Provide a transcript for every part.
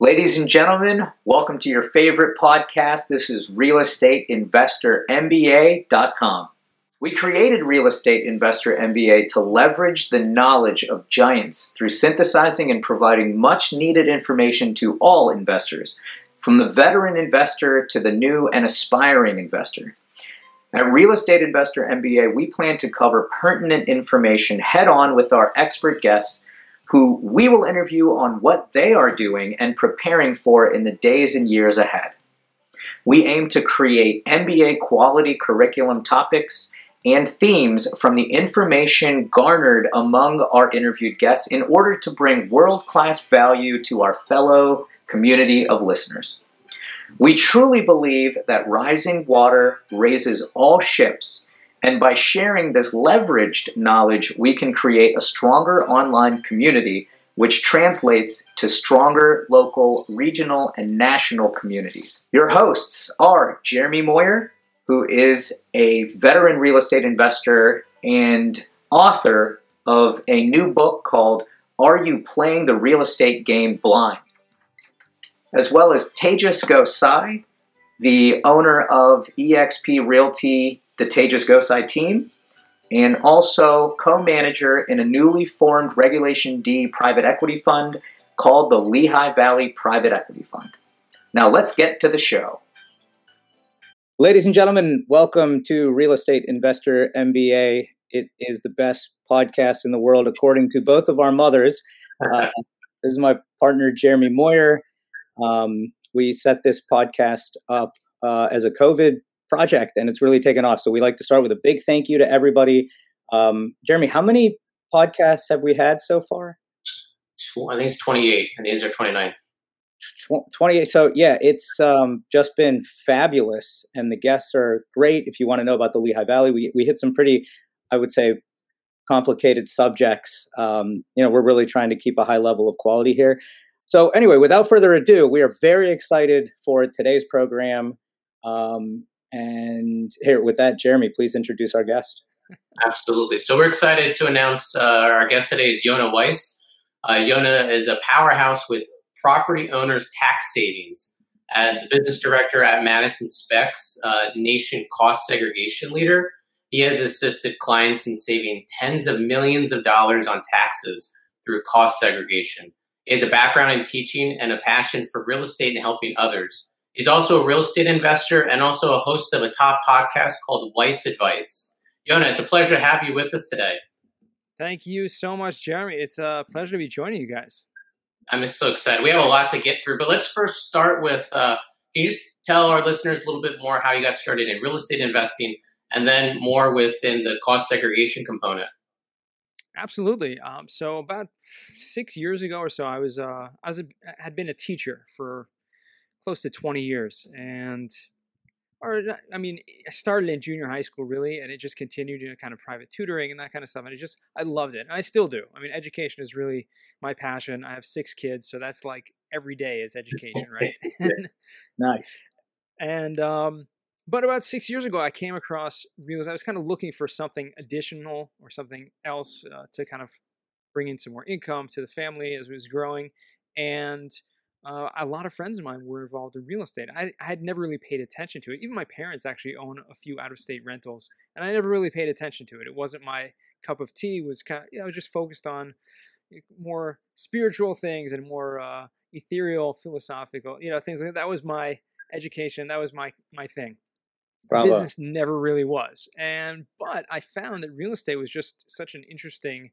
Ladies and gentlemen, welcome to your favorite podcast. This is RealEstateInvestorMBA.com. We created Real Estate Investor MBA to leverage the knowledge of giants through synthesizing and providing much needed information to all investors, from the veteran investor to the new and aspiring investor. At Real Estate Investor MBA, we plan to cover pertinent information head on with our expert guests, who we will interview on what they are doing and preparing for in the days and years ahead. We aim to create MBA quality curriculum topics and themes from the information garnered among our interviewed guests in order to bring world-class value to our fellow community of listeners. We truly believe that rising water raises all ships, and by sharing this leveraged knowledge, we can create a stronger online community, which translates to stronger local, regional, and national communities. Your hosts are Jeremy Moyer, who is a veteran real estate investor and author of a new book called Are You Playing the Real Estate Game Blind? As well as Tejas Gosai, the owner of eXp Realty, the Tejas Gosai team, and also co-manager in a newly formed Regulation D private equity fund called the Lehigh Valley Private Equity Fund. Now let's get to the show. Ladies and gentlemen, welcome to Real Estate Investor MBA. It is the best podcast in the world, according to both of our mothers. This is my partner, Jeremy Moyer. We set this podcast up as a COVID project, and it's really taken off. So we like to start with a big thank you to everybody. Jeremy, how many podcasts have we had so far? I think it's 28, and these are 29th. 28. So yeah, it's just been fabulous, and the guests are great. If you want to know about the Lehigh Valley, we hit some pretty, I would say, complicated subjects. We're really trying to keep a high level of quality here. So anyway, without further ado, we are very excited for today's program. And here, with that, Jeremy, please introduce our guest. Absolutely. So we're excited to announce our guest today is Yona Weiss. Yona is a powerhouse with property owners' tax savings. As the business director at Madison Specs, nation cost segregation leader, he has assisted clients in saving tens of millions of dollars on taxes through cost segregation. He has a background in teaching and a passion for real estate and helping others. He's also a real estate investor and also a host of a top podcast called Weiss Advice. Yona, it's a pleasure to have you with us today. Thank you so much, Jeremy. It's a pleasure to be joining you guys. I'm so excited. We have a lot to get through, but let's first start with, can you just tell our listeners a little bit more how you got started in real estate investing and then more within the cost segregation component? Absolutely. So about 6 years ago or so, I had been a teacher for close to 20 years. I started in junior high school really, and it just continued in kind of private tutoring and that kind of stuff. And I loved it. And I still do. I mean, education is really my passion. I have 6 kids, so that's like every day is education, right? Nice. And, but about 6 years ago, I came across I was kind of looking for something additional or something else to kind of bring in some more income to the family as it was growing. And a lot of friends of mine were involved in real estate. I had never really paid attention to it. Even my parents actually own a few out-of-state rentals, and I never really paid attention to it. It wasn't my cup of tea. It was kind of, just focused on more spiritual things and more ethereal, philosophical, things like that. That was my education. That was my thing. Bravo. Business never really was. But I found that real estate was just such an interesting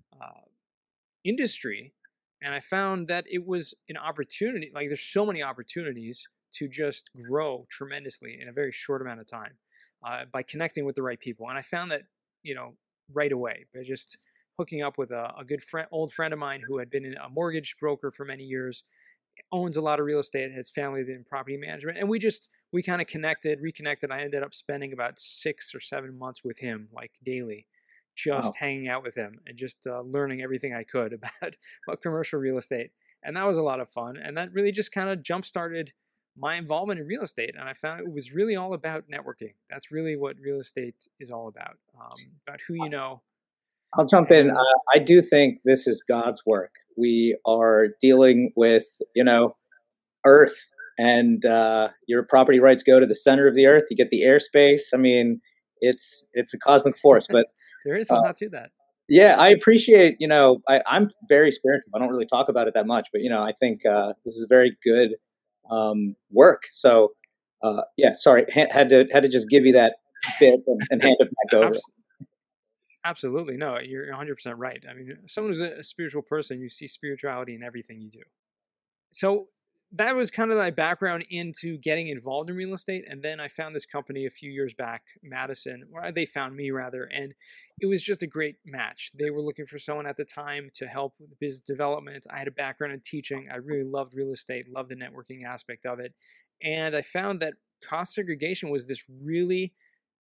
industry. And I found that it was an opportunity. Like, there's so many opportunities to just grow tremendously in a very short amount of time by connecting with the right people. And I found that, right away by just hooking up with a good old friend of mine who had been a mortgage broker for many years, owns a lot of real estate, his family did in property management. And we kind of reconnected. I ended up spending about 6 or 7 months with him, like daily. Just hanging out with him and just learning everything I could about commercial real estate. And that was a lot of fun. And that really just kind of jump-started my involvement in real estate. And I found it was really all about networking. That's really what real estate is all about who you know. I'll jump in. I do think this is God's work. We are dealing with, Earth, and your property rights go to the center of the Earth. You get the airspace. I mean, it's a cosmic force. But there is a lot to that. Yeah, I appreciate. I'm very spiritual. I don't really talk about it that much, but I think this is very good work. So yeah, sorry, had to just give you that bit and hand it back over. Absolutely. No, you're 100% right. I mean, someone who's a spiritual person, you see spirituality in everything you do. So that was kind of my background into getting involved in real estate. And then I found this company a few years back, Madison, or they found me rather, and it was just a great match. They were looking for someone at the time to help with business development. I had a background in teaching. I really loved real estate, loved the networking aspect of it. And I found that cost segregation was this really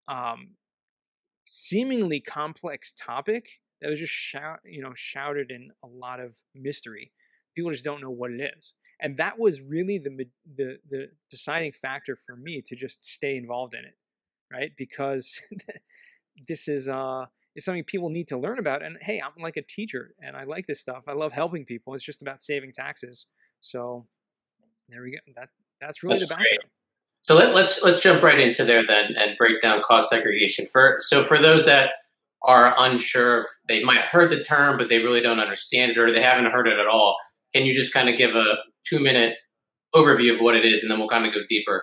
seemingly complex topic that was just shrouded in a lot of mystery. People just don't know what it is. And that was really the deciding factor for me to just stay involved in it, right? Because this is it's something people need to learn about. And hey, I'm like a teacher, and I like this stuff. I love helping people. It's just about saving taxes. So there we go. That's really the background. Great. So let's jump right into there then and break down cost segregation. For those that are unsure, they might have heard the term, but they really don't understand it, or they haven't heard it at all. Can you just kind of give a 2-minute overview of what it is, and then we'll kind of go deeper?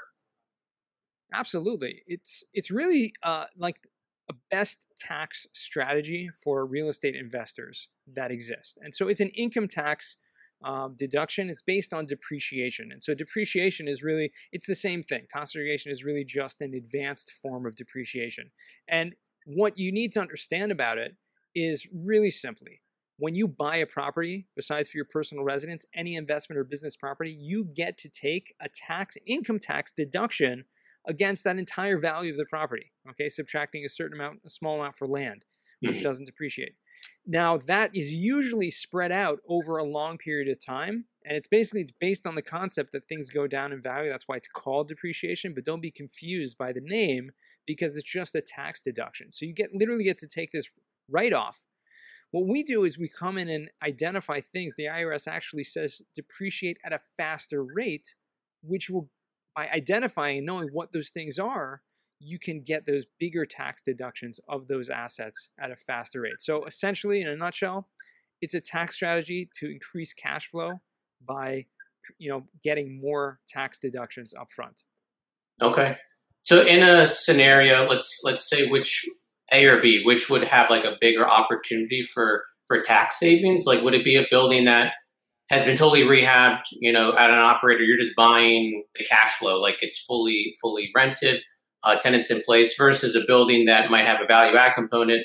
Absolutely. It's really like a best tax strategy for real estate investors that exist. And so it's an income tax deduction. It's based on depreciation. And so depreciation is really, it's the same thing. Cost segregation is really just an advanced form of depreciation. And what you need to understand about it is really simply, when you buy a property, besides for your personal residence, any investment or business property, you get to take a income tax deduction against that entire value of the property, okay, subtracting a small amount for land, which doesn't depreciate. Now, that is usually spread out over a long period of time, and it's based on the concept that things go down in value. That's why it's called depreciation, but don't be confused by the name, because it's just a tax deduction. So you literally get to take this write-off. What we do is we come in and identify things. The IRS actually says depreciate at a faster rate, which will, by identifying and knowing what those things are, you can get those bigger tax deductions of those assets at a faster rate. So essentially, in a nutshell, it's a tax strategy to increase cash flow by getting more tax deductions up front. Okay. So in a scenario, let's say which A or B, which would have like a bigger opportunity for tax savings? Like, would it be a building that has been totally rehabbed, at an operator, you're just buying the cash flow, like it's fully rented, tenants in place, versus a building that might have a value add component?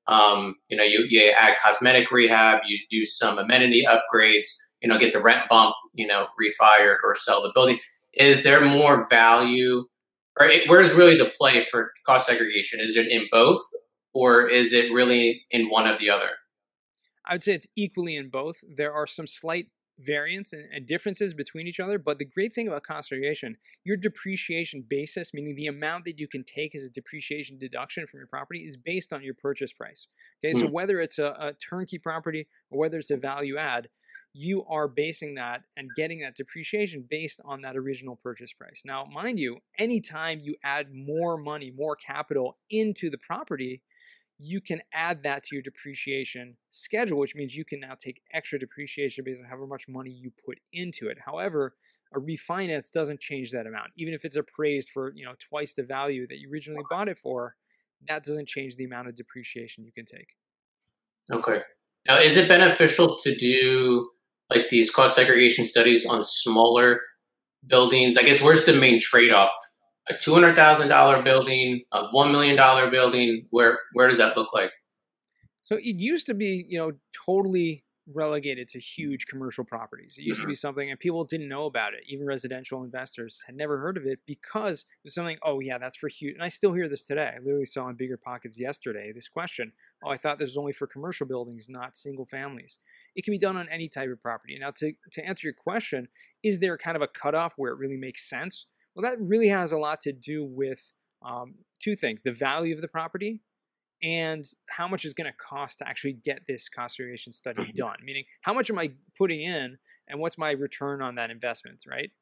You add cosmetic rehab, you do some amenity upgrades, get the rent bump, refi or sell the building. Is there more value, or where's really the play for cost segregation? Is it in both, or is it really in one or the other? I would say it's equally in both. There are some slight variance and differences between each other, but the great thing about cost segregation, your depreciation basis, meaning the amount that you can take as a depreciation deduction from your property, is based on your purchase price. Okay, so whether it's a turnkey property or whether it's a value add, you are basing that and getting that depreciation based on that original purchase price. Now, mind you, anytime you add more money, more capital into the property, you can add that to your depreciation schedule, which means you can now take extra depreciation based on however much money you put into it. However, a refinance doesn't change that amount. Even if it's appraised for twice the value that you originally bought it for, that doesn't change the amount of depreciation you can take. Okay. Now, is it beneficial to do like these cost segregation studies on smaller buildings? I guess where's the main trade-off? A $200,000 building, a $1 million building, where does that look like? So it used to be, totally relegated to huge commercial properties. It used to be something, and people didn't know about it. Even residential investors had never heard of it because it was something, oh yeah, that's for huge. And I still hear this today. I literally saw on Bigger Pockets yesterday this question, oh, I thought this was only for commercial buildings, not single families. It can be done on any type of property. Now, to answer your question, is there kind of a cutoff where it really makes sense? Well, that really has a lot to do with two things: the value of the property and how much is going to cost to actually get this cost segregation study done. Meaning, how much am I putting in and what's my return on that investment, right?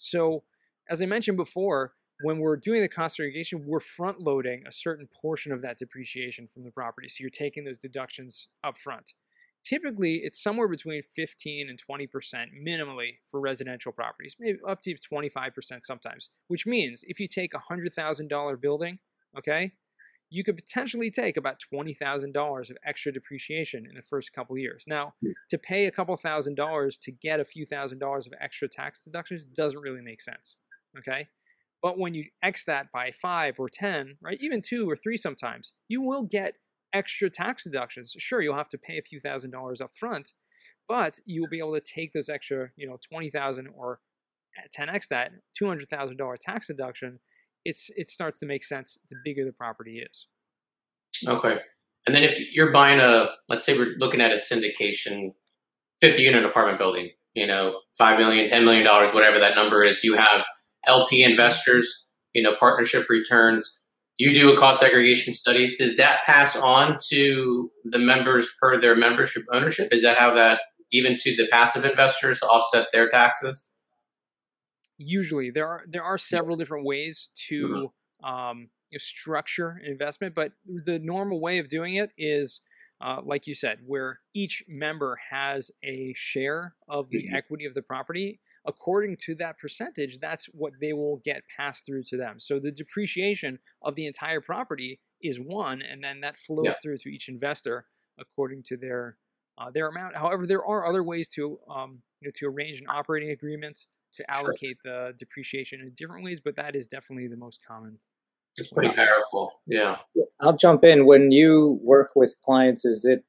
So as I mentioned before, when we're doing the cost segregation, we're front loading a certain portion of that depreciation from the property. So you're taking those deductions up front. Typically, it's somewhere between 15 and 20% minimally for residential properties, maybe up to 25% sometimes, which means if you take a $100,000 building, okay, you could potentially take about $20,000 of extra depreciation in the first couple of years. Now, to pay a couple $1,000s to get a few $1,000s of extra tax deductions doesn't really make sense, okay? But when you X that by 5 or 10, right, even 2 or 3 sometimes, you will get extra tax deductions. Sure, you'll have to pay a few $1,000s up front, but you will be able to take those extra, $20,000 or 10x that $200,000 tax deduction. It starts to make sense the bigger the property is. Okay. And then if you're buying let's say we're looking at a syndication, 50-unit apartment building, $5 million, $10 million, whatever that number is, you have LP investors, partnership returns. You do a cost segregation study. Does that pass on to the members per their membership ownership? Is that how that, even to the passive investors, to offset their taxes? Usually, there are several different ways to structure an investment, but the normal way of doing it is, like you said, where each member has a share of the equity of the property. According to that percentage, that's what they will get passed through to them. So the depreciation of the entire property is one, and then that flows through to each investor according to their amount. However, there are other ways to arrange an operating agreement to allocate the depreciation in different ways, but that is definitely the most common. It's pretty powerful. Yeah. I'll jump in. When you work with clients, is it,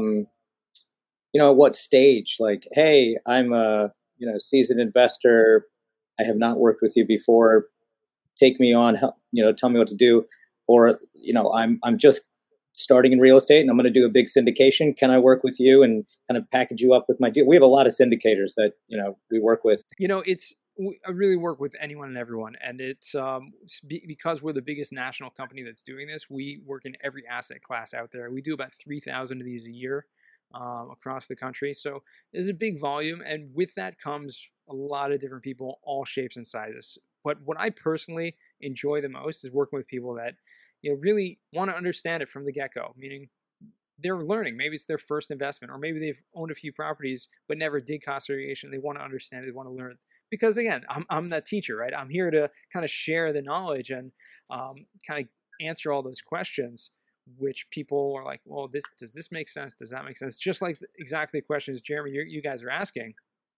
what stage? Like, hey, I'm a seasoned investor. I have not worked with you before. Take me on. Help, tell me what to do. Or I'm just starting in real estate and I'm going to do a big syndication. Can I work with you and kind of package you up with my deal? We have a lot of syndicators that we work with. I really work with anyone and everyone, and it's because we're the biggest national company that's doing this. We work in every asset class out there. We do about 3,000 of these a year. Across the country. So there's a big volume, and with that comes a lot of different people, all shapes and sizes. But what I personally enjoy the most is working with people that really want to understand it from the get-go, meaning they're learning. Maybe it's their first investment, or maybe they've owned a few properties but never did cost segregation. They want to understand it, they want to learn it. Because again, I'm that teacher, right? I'm here to kind of share the knowledge and kind of answer all those questions, which people are like, well, does this make sense? Does that make sense? Just like exactly the questions, Jeremy, you guys are asking.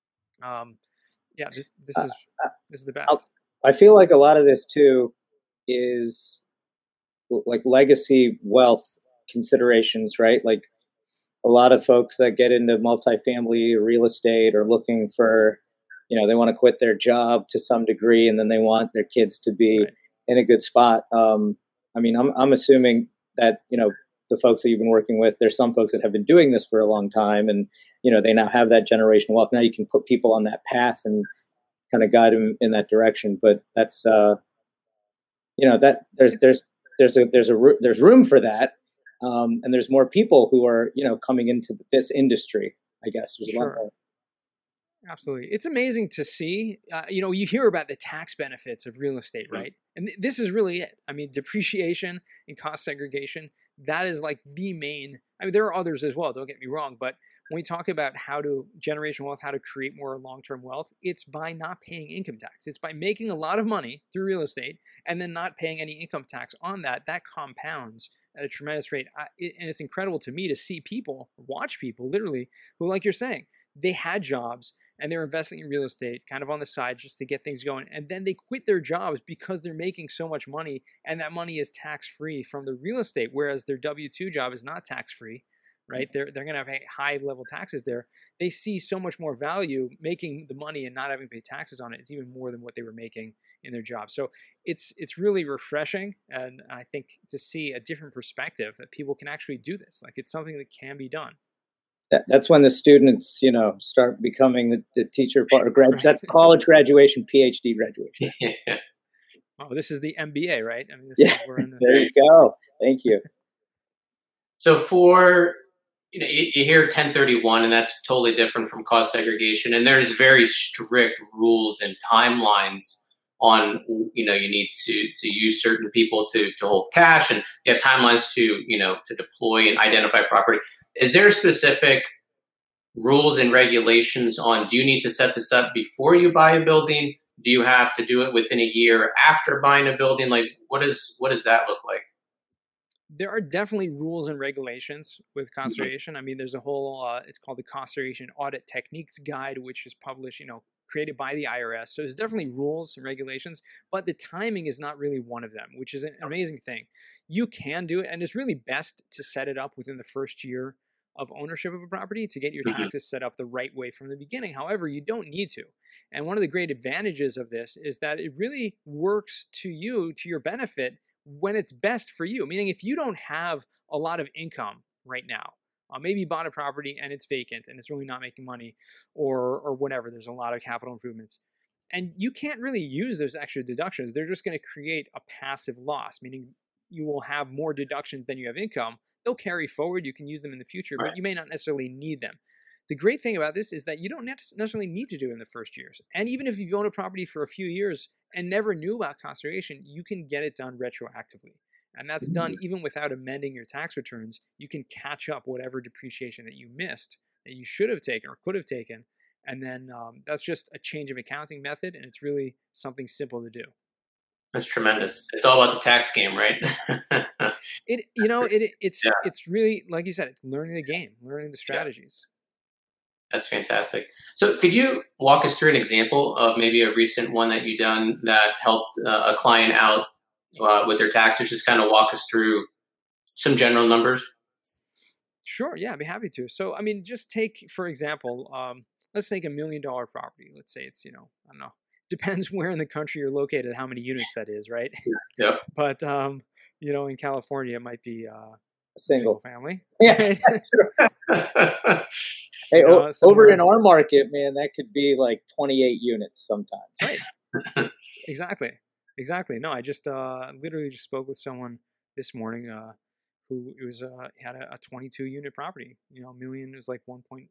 This is the best. I feel like a lot of this too is like legacy wealth considerations, right? Like a lot of folks that get into multifamily or real estate are looking for, they want to quit their job to some degree, and then they want their kids to be in a good spot. I'm assuming that, the folks that you've been working with, there's some folks that have been doing this for a long time and, they now have that generational wealth. Now you can put people on that path and kind of guide them in that direction. But that's, that there's room for that. And there's more people who are, coming into this industry, I guess. There's a lot more. Absolutely. It's amazing to see, you hear about the tax benefits of real estate, right? And this is really it. I mean, depreciation and cost segregation, that is like the main, there are others as well, don't get me wrong, but when we talk about how to generational wealth, how to create more long-term wealth, it's by not paying income tax. It's by making a lot of money through real estate and then not paying any income tax on that. That compounds at a tremendous rate. And it's incredible to me to see people, watch people literally, who, like you're saying, they had jobs and they're investing in real estate kind of on the side just to get things going. And then they quit their jobs because they're making so much money, and that money is tax-free from the real estate, whereas their W-2 job is not tax-free, right? They're going to have high-level taxes there. They see so much more value making the money and not having to pay taxes on it. It's even more than what they were making in their job. So it's really refreshing, and I think to see a different perspective that people can actually do this. Like, it's something that can be done. That's when the students, start becoming the teacher part. That's college graduation, PhD graduation. Oh, this is the MBA, right? I mean, we're in there you go. Thank you. So for you hear 1031, and that's totally different from cost segregation. And there's very strict rules and timelines on, you need to use certain people to hold cash, and you have timelines to deploy and identify property. Is there specific rules and regulations on, do you need to set this up before you buy a building? Do you have to do it within a year after buying a building? Like, what does that look like? There are definitely rules and regulations with cost segregation. I mean, there's a whole, it's called the Cost Segregation Audit Techniques Guide, which is published, created by the IRS. So there's definitely rules and regulations, but the timing is not really one of them, which is an amazing thing. You can do it, and it's really best to set it up within the first year of ownership of a property to get your taxes set up the right way from the beginning. However, you don't need to. And one of the great advantages of this is that it really works to your benefit when it's best for you. Meaning, if you don't have a lot of income right now, maybe you bought a property and it's vacant and it's really not making money, or whatever, there's a lot of capital improvements, and you can't really use those extra deductions. They're just going to create a passive loss, meaning you will have more deductions than you have income. They'll carry forward. You can use them in the future, but you may not necessarily need them. The great thing about this is that you don't necessarily need to do it in the first years. And even if you've owned a property for a few years and never knew about cost segregation, you can get it done retroactively. And that's done even without amending your tax returns. You can catch up whatever depreciation that you missed, that you should have taken or could have taken. And then that's just a change of accounting method, and it's really something simple to do. That's tremendous. It's all about the tax game, right? It's really, like you said, it's learning the game, learning the strategies. That's fantastic. So could you walk us through an example of maybe a recent one that you've done that helped a client out with their taxes? Just kind of walk us through some general numbers. Sure. Yeah, I'd be happy to. So, I mean, just take, for example, let's take $1 million property. Let's say it's, I don't know, depends where in the country you're located, how many units that is, right? Yeah. But, in California, it might be a single family. Yeah. Hey, over in our market, man, that could be like 28 units sometimes. Right. Exactly. No, I just literally just spoke with someone this morning who had a 22 unit property. $1 million is like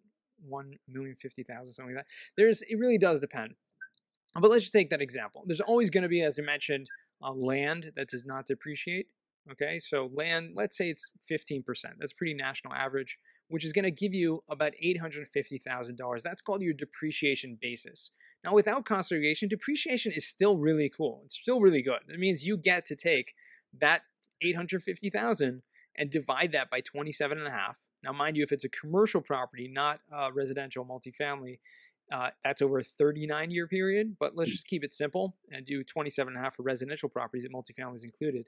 1,050,000, something like that. It really does depend. But let's just take that example. There's always going to be, as I mentioned, land that does not depreciate. Okay, so land, let's say it's 15%. That's pretty national average, which is going to give you about $850,000. That's called your depreciation basis. Now, without cost segregation, depreciation is still really cool. It's still really good. It means you get to take that $850,000 and divide that by 27.5. Now, mind you, if it's a commercial property, not residential multifamily, that's over a 39-year period. But let's just keep it simple and do 27.5 for residential properties, multifamily is included.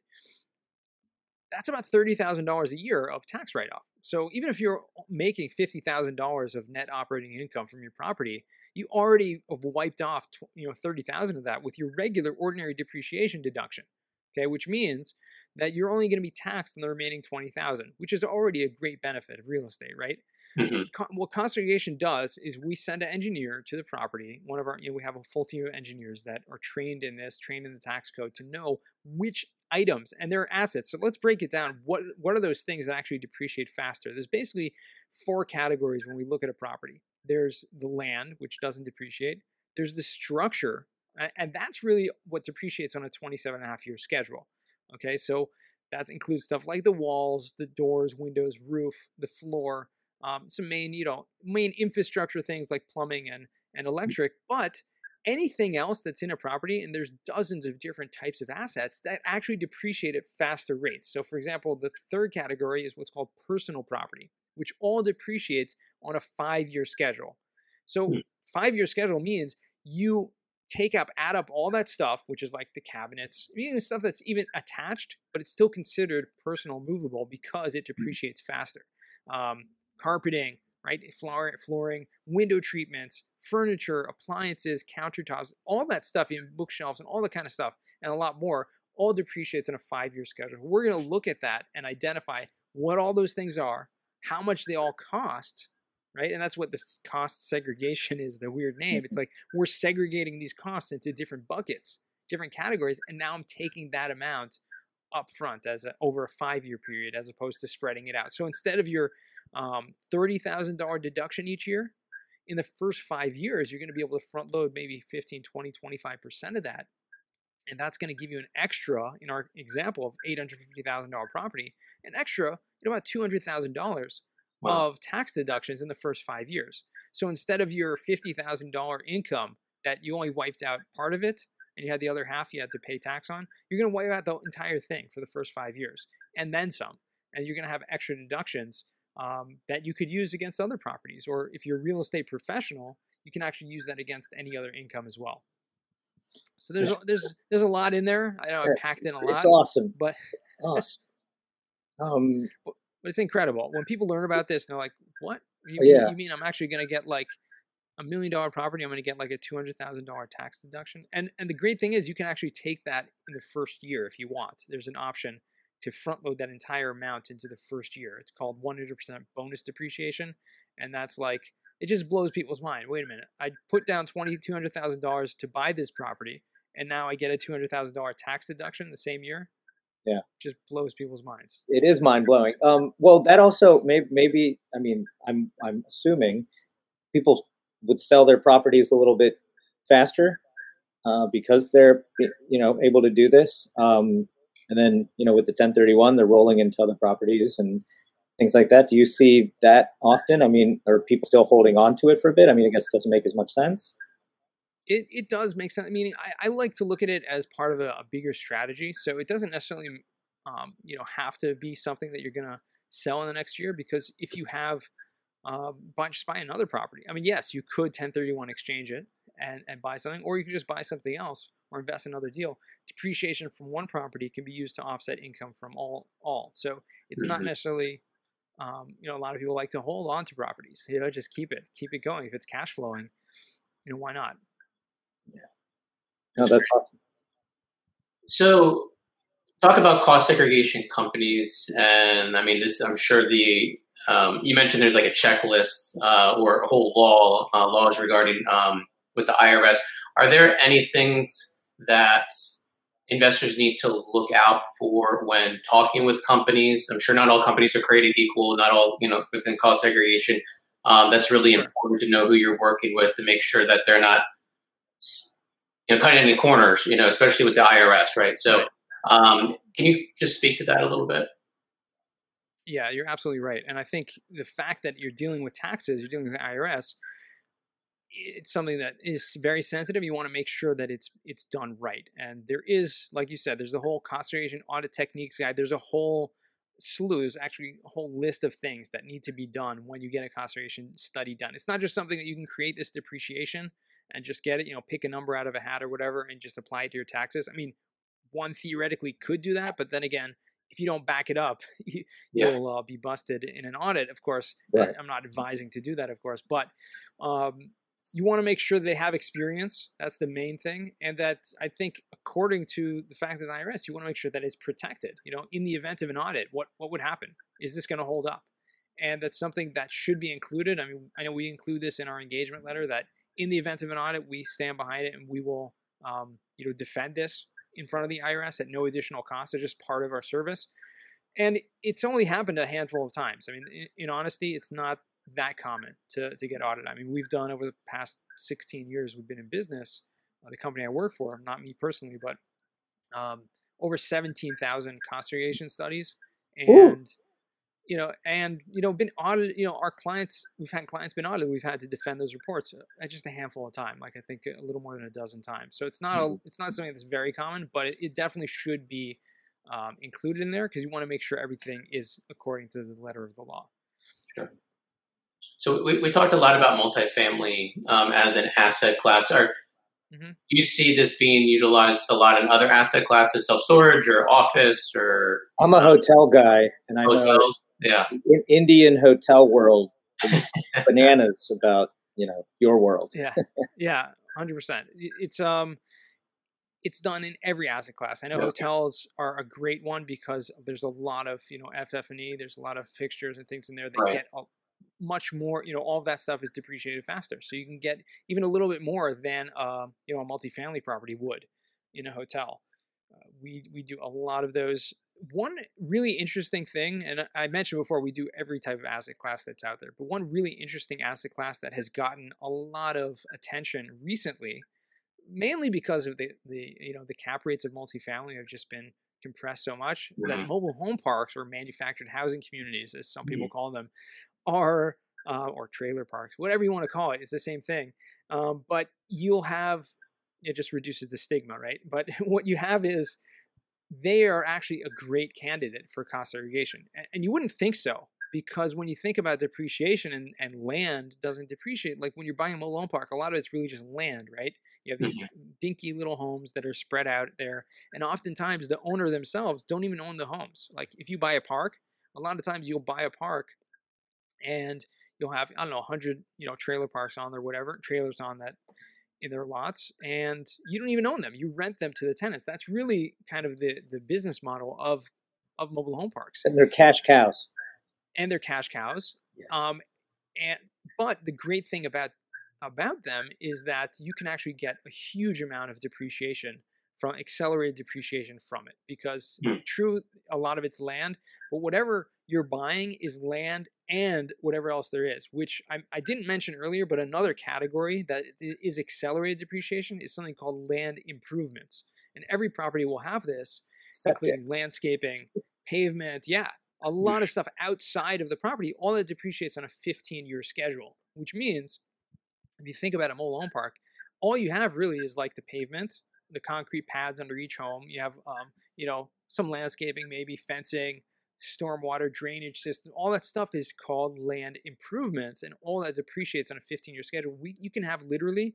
That's about $30,000 a year of tax write-off. So even if you're making $50,000 of net operating income from your property, you already have wiped off $30,000 of that with your regular ordinary depreciation deduction. Okay, which means that you're only going to be taxed on the remaining $20,000, which is already a great benefit of real estate, right? What cost segregation does is we send an engineer to the property. One of our, we have a full team of engineers that are trained in the tax code to know which items and their assets. So let's break it down. What are those things that actually depreciate faster? There's basically 4 categories when we look at a property. There's the land, which doesn't depreciate. There's the structure, and that's really what depreciates on a 27.5-year schedule. Okay, so that includes stuff like the walls, the doors, windows, roof, the floor, some main infrastructure things like plumbing and electric, but anything else that's in a property, and there's dozens of different types of assets that actually depreciate at faster rates. So for example, the third category is what's called personal property, which all depreciates on a 5-year schedule. So 5-year schedule means you add up all that stuff, which is like the cabinets, even stuff that's even attached, but it's still considered personal movable because it depreciates faster. Carpeting, right? Flooring, window treatments, furniture, appliances, countertops, all that stuff, even bookshelves and all that kind of stuff, and a lot more, all depreciates in a 5-year schedule. We're going to look at that and identify what all those things are, how much they all cost, right? And that's what this cost segregation is, the weird name. It's like we're segregating these costs into different buckets, different categories, and now I'm taking that amount upfront over a 5-year period, as opposed to spreading it out. So instead of your $30,000 deduction each year, in the first 5 years, you're going to be able to front load maybe 15, 20, 25% of that. And that's going to give you an extra, in our example of $850,000 property, an extra, about $200,000 of tax deductions in the first 5 years. So instead of your $50,000 income that you only wiped out part of it, and you had the other half you had to pay tax on, you're going to wipe out the entire thing for the first 5 years, and then some. And you're going to have extra deductions that you could use against other properties. Or if you're a real estate professional, you can actually use that against any other income as well. So there's a lot in there. I know I packed in a lot. It's awesome. But awesome. But it's incredible. When people learn about this, they're like, what? You mean I'm actually going to get like $1 million property? I'm going to get like a $200,000 tax deduction? And the great thing is you can actually take that in the first year if you want. There's an option to front load that entire amount into the first year. It's called 100% bonus depreciation. And that's like, it just blows people's mind. Wait a minute. I put down $200,000 to buy this property, and now I get a $200,000 tax deduction the same year. Yeah, just blows people's minds. It is mind blowing. Well, that also maybe. I mean, I'm assuming people would sell their properties a little bit faster because they're able to do this. And then with the 1031, they're rolling into other properties and things like that. Do you see that often? I mean, are people still holding on to it for a bit? I mean, I guess it doesn't make as much sense. It does make sense. I mean, I like to look at it as part of a bigger strategy. So it doesn't necessarily, have to be something that you're going to sell in the next year. Because if you have, just buy another property. I mean, yes, you could 1031 exchange it and buy something, or you could just buy something else or invest in another deal. Depreciation from one property can be used to offset income from all. So it's not necessarily, a lot of people like to hold on to properties. Just keep it going. If it's cash flowing, why not? Yeah. No, that's awesome. So, talk about cost segregation companies, and I mean, I'm sure you mentioned there's like a checklist or a whole laws regarding with the IRS. Are there any things that investors need to look out for when talking with companies? I'm sure not all companies are created equal, not all within cost segregation. That's really important to know who you're working with to make sure that they're not cutting any corners, especially with the IRS, right? So can you just speak to that a little bit? Yeah, you're absolutely right. And I think the fact that you're dealing with taxes, you're dealing with the IRS, it's something that is very sensitive. You want to make sure that it's done right. And there is, like you said, there's the whole cost segregation audit techniques guide. There's a whole slew, there's actually a whole list of things that need to be done when you get a cost segregation study done. It's not just something that you can create this depreciation and just get it, pick a number out of a hat or whatever and just apply it to your taxes. I mean, one theoretically could do that, but then again, if you don't back it up, you'll be busted in an audit, of course. Right. I'm not advising to do that, of course, but you want to make sure they have experience. That's the main thing. And that I think according to the fact that IRS, you want to make sure that it's protected. In the event of an audit, what would happen? Is this going to hold up? And that's something that should be included. I mean, I know we include this in our engagement letter that in the event of an audit, we stand behind it and we will, defend this in front of the IRS at no additional cost. It's just part of our service. And it's only happened a handful of times. I mean, in honesty, it's not that common to get audited. I mean, we've done over the past 16 years we've been in business, the company I work for, not me personally, but over 17,000 cost segregation studies. And, been audited, our clients, we've had clients been audited, we've had to defend those reports at just a handful of times, like I think a little more than a dozen times. So it's not it's not something that's very common, but it definitely should be included in there because you want to make sure everything is according to the letter of the law. Sure. So we talked a lot about multifamily as an asset class. Do you see this being utilized a lot in other asset classes, self-storage or office or? I'm a hotel guy, and I hotels. Know in Indian hotel world, bananas about your world. Yeah, 100%. It's done in every asset class. I know hotels are a great one because there's a lot of FF&E. There's a lot of fixtures and things in there that get much more, all of that stuff is depreciated faster. So you can get even a little bit more than, a multifamily property would in a hotel. we do a lot of those. One really interesting thing, and I mentioned before, we do every type of asset class that's out there, but one really interesting asset class that has gotten a lot of attention recently, mainly because of the cap rates of multifamily have just been compressed so much that mobile home parks, or manufactured housing communities, as some people call them, are or trailer parks, whatever you want to call it, it's the same thing. But you'll have, it just reduces the stigma, right? But what you have is they are actually a great candidate for cost segregation. And you wouldn't think so, because when you think about depreciation and land doesn't depreciate, like when you're buying a mobile home park, a lot of it's really just land, right? You have these dinky little homes that are spread out there. And oftentimes the owner themselves don't even own the homes. Like if you buy a park, a lot of times you'll buy a park and you'll have, I don't know, 100, trailer parks on there, whatever, trailers on that in their lots, and you don't even own them. You rent them to the tenants. That's really kind of the business model of mobile home parks. And they're cash cows. And they're cash cows. Yes. But the great thing about them is that you can actually get a huge amount of depreciation from accelerated depreciation from it, because true, a lot of it's land, but whatever you're buying is land and whatever else there is, which I didn't mention earlier, but another category that is accelerated depreciation is something called land improvements. And every property will have this, including landscaping, pavement, a lot of stuff outside of the property, all that depreciates on a 15-year schedule, which means if you think about a mobile home park, all you have really is like the pavement, the concrete pads under each home. You have, some landscaping, maybe fencing, stormwater drainage system. All that stuff is called land improvements, and all that depreciates on a 15-year schedule. You can have literally,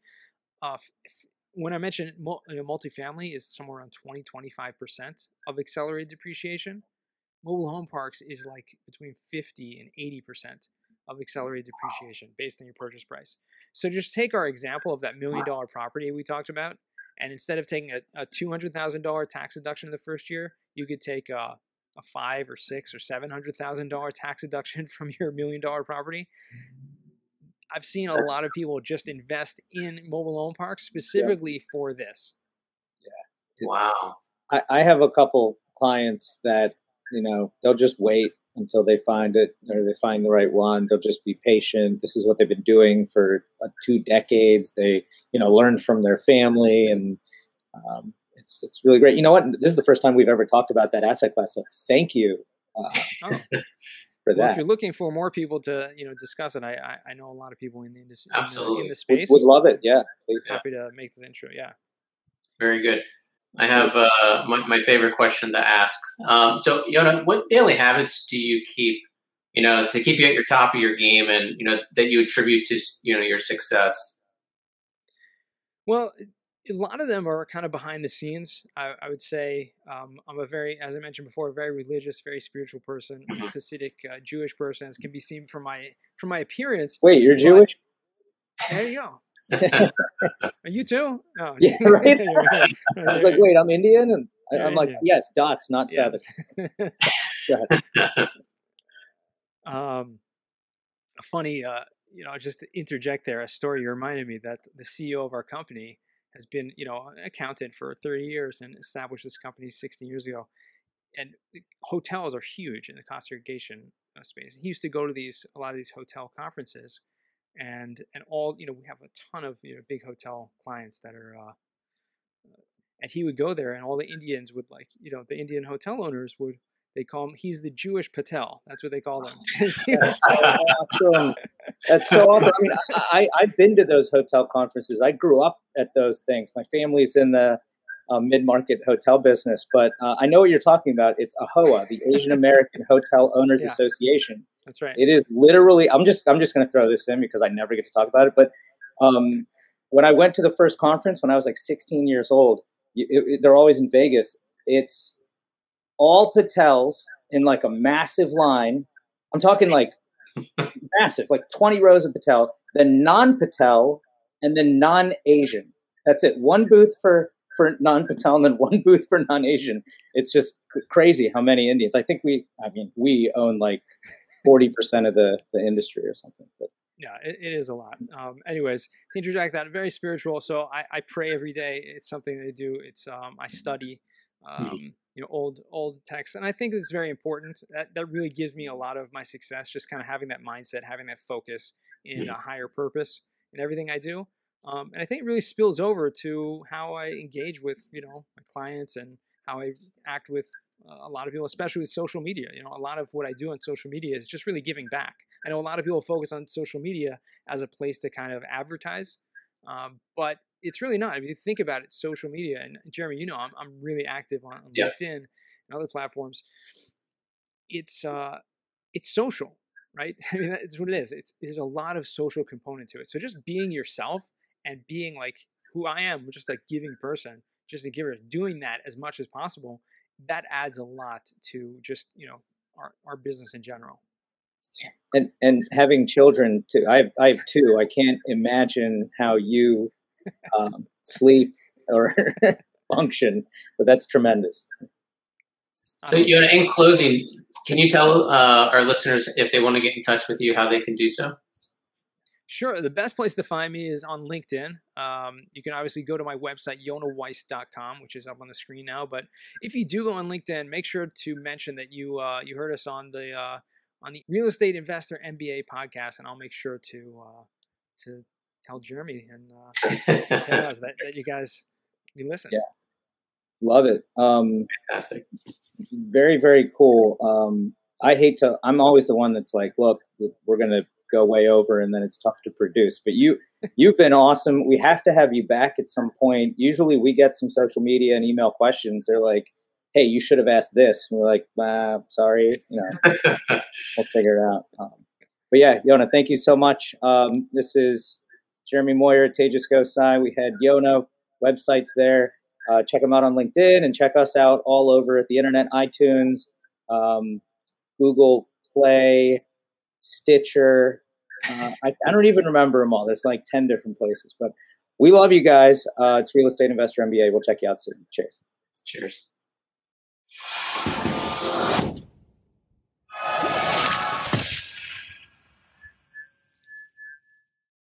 when I mentioned multifamily is somewhere around 20-25% of accelerated depreciation. Mobile home parks is like between 50 and 80% of accelerated depreciation based on your purchase price. So just take our example of that $1 million property we talked about, and instead of taking a $200,000 tax deduction in the first year, you could take a $500,000 or $600,000 or $700,000 tax deduction from your $1 million property. I've seen a lot of people just invest in mobile home parks specifically for this. Yeah. Wow. I have a couple clients that, they'll just wait until they find it, or they find the right one. They'll just be patient. This is what they've been doing for 2 decades. They, learned from their family, and it's really great. You know what? This is the first time we've ever talked about that asset class. So thank you for that. Well, if you're looking for more people to, discuss it, I know a lot of people in the industry, in the space. Would love it. Yeah. Happy to make this intro. Yeah. Very good. I have my favorite question to ask. So, Yona, what daily habits do you keep, to keep you at your top of your game, and, that you attribute to, your success? Well, a lot of them are kind of behind the scenes. I would say I'm a very, as I mentioned before, a very religious, very spiritual person, Hasidic Jewish person, as can be seen from my appearance. Wait, you're Jewish? There you go. Are you too? Oh, yeah, right. I was like, wait, I'm Indian, and I'm like, yes, dots, not feathers. Funny, just to interject there, a story reminded me that the CEO of our company has been, an accountant for 30 years and established this company 16 years ago. And hotels are huge in the cost segregation space. He used to go to a lot of these hotel conferences. And all, we have a ton of big hotel clients that are, and he would go there, and all the Indians would the Indian hotel owners they call him, he's the Jewish Patel. That's what they call him. That's so awesome. That's so awesome. I mean, I've been to those hotel conferences. I grew up at those things. My family's in the mid-market hotel business, but I know what you're talking about. It's AHOA, the Asian American Hotel Owners Association. That's right. It is literally. I'm just going to throw this in because I never get to talk about it. But when I went to the first conference when I was like 16 years old, they're always in Vegas. It's all Patels in like a massive line. I'm talking like massive, like 20 rows of Patel, then non-Patel, and then non-Asian. That's it. One booth for non-Patel and then one booth for non-Asian. It's just crazy how many Indians. I think we own like 40% of the industry or something. But. Yeah, it is a lot. Anyways, to interject that, very spiritual. So I pray every day. It's something that I do. It's I study. old texts. And I think it's very important. That really gives me a lot of my success, just kind of having that mindset, having that focus in a higher purpose in everything I do. And I think it really spills over to how I engage with, my clients and how I act with a lot of people, especially with social media. A lot of what I do on social media is just really giving back. I know a lot of people focus on social media as a place to kind of advertise, but it's really not. If you think about it, social media, and Jeremy, I'm really active on LinkedIn and other platforms. It's social, right? I mean, that's what it is. There's a lot of social component to it. So just being yourself and being like who I am, just a giving person, just a giver, doing that as much as possible, that adds a lot to just, our business in general. And having children too. I have two. I can't imagine how you sleep or function, but that's tremendous. So, in closing, can you tell our listeners, if they want to get in touch with you, how they can do so? Sure. The best place to find me is on LinkedIn. You can obviously go to my website, yonaweiss.com, which is up on the screen now. But if you do go on LinkedIn, make sure to mention that you heard us on the Real Estate Investor MBA podcast, and I'll make sure to tell Jeremy and tell us that you guys you listen. Yeah, love it. Fantastic. Very, very cool. I'm always the one that's like, look, we're going to go way over and then it's tough to produce. But you've been awesome. We have to have you back at some point. Usually we get some social media and email questions. They're like, hey, you should have asked this. And we're like, sorry, we'll figure it out. But yeah, Yona, thank you so much. This is Jeremy Moyer at Tejas Gosai. We had Yona, websites there. Check them out on LinkedIn and check us out all over the internet, iTunes, Google Play, Stitcher. I don't even remember them all. There's like 10 different places. But we love you guys. It's Real Estate Investor MBA. We'll check you out soon. Cheers. Cheers.